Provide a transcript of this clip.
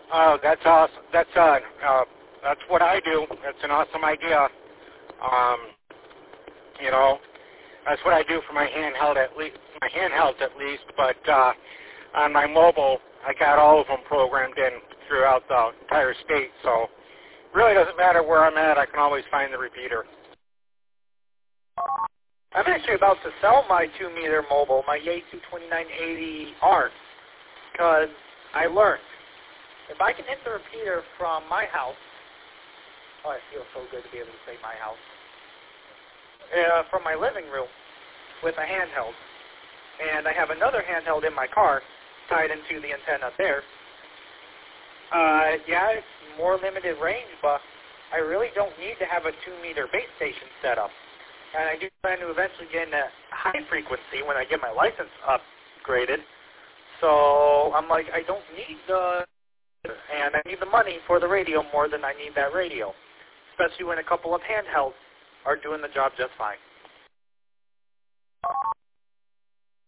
Oh, that's awesome. That's what I do. That's an awesome idea. You know, that's what I do for my handheld at least. My handhelds at least, but on my mobile, I got all of them programmed in throughout the entire state. So it really doesn't matter where I'm at. I can always find the repeater. I'm actually about to sell my 2-meter mobile, my Yaesu 2980R, because I learned if I can hit the repeater from my house, oh, it feels so good to be able to say my house, from my living room with a handheld, and I have another handheld in my car tied into the antenna there. Yeah, it's more limited range, but I really don't need to have a 2-meter base station set up. And I do plan to eventually get into high frequency when I get my license upgraded. So I'm like, I don't need and I need the money for the radio more than I need that radio, especially when a couple of handhelds are doing the job just fine.